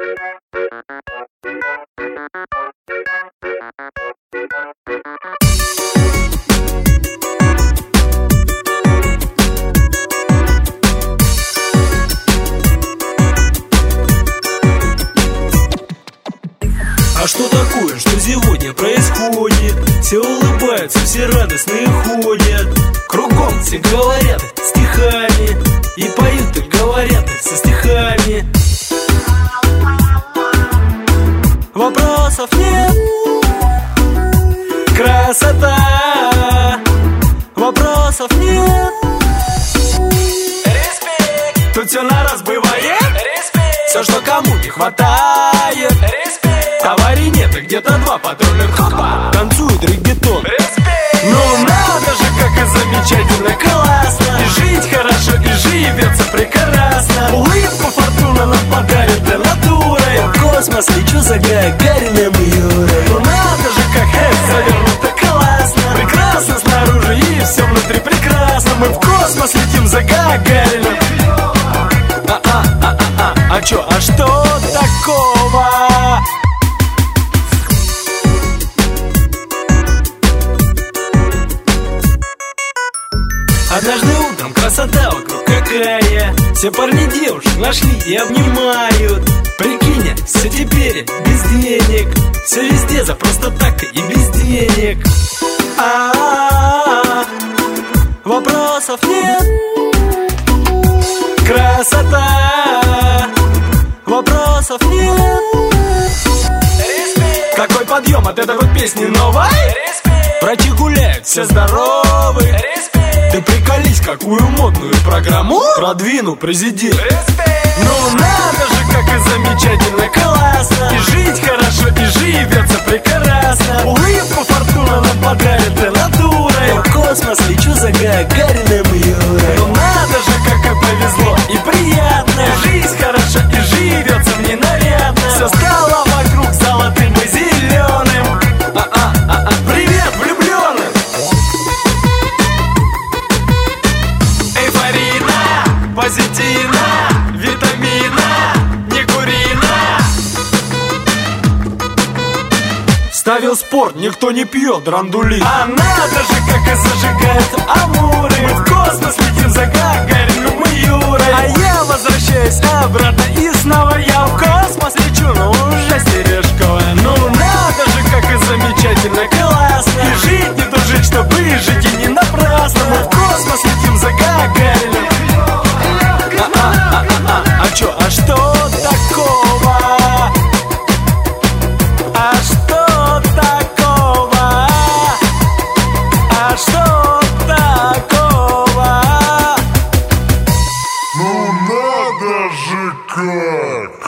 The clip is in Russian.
А что такое, что сегодня происходит? Все улыбаются, все радостные ходят. Кругом все говорят стихами и поют, и говорят со стихами. Вопросов нет, красота. Вопросов нет. Респект. Тут все на раз бывает. Респект. Все, что кому не хватает. Респект. Аварий нет, и где-то два патрульных хопа танцует реггетон. Респект. Ну надо же, как и замечательно, классно. И жить хорошо, и живется прекрасно. Улыбку фортуна нам подарит для натурой. В космос лечу за Гагариным и Юрой. Ну надо же, как это завернуто классно. Прекрасно снаружи и все внутри прекрасно. Мы в космос летим за Гагариным. А чё, а что такого? Однажды утром красота вокруг какая. Все парни девушек нашли и обнимают. Прикинь, все теперь без денег. Все везде за просто так и без денег. Вопросов нет. Красота. Вопросов нет. Какой подъем от этой вот песни новой. Врачи гуляют, все здоровы. Ты приколись, какую модную программу продвинул президент. Ну надо же, как и замечательно, классно. И жить хорошо, и живется прекрасно. Улыбку фортуна нам подарит для натурой. В космос лечу за Гагариным и Юрой. Ну надо же, как и повезло и приятно. И жизнь хорошо, и живется в ней нарядно. Все стало вокруг золотым и зеленым. Привет, влюбленным! Эйфорийно, позитивно, витамина, не курина. Ставил спорт, никто не пьет, драндулит. А надо же, как и зажигает амуры. Мы в космос летим за Гагариным и Юрой. А я возвращаюсь обратно и снова я в космос лечу, но уже Сережковая. Ну надо же, как и замечательно, классно. И жить не то жить, чтобы жить и не напрасно. Мы в космос летим за Гагариным. А чё, а что такого? А что такого? А что такого? Ну надо же как!